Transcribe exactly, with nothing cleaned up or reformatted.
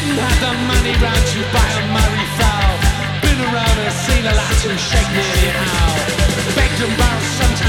Didn't have the money round to buy a Murray foul. Been around and seen a lot to shake nearly out. Begged and borrowed, sometimes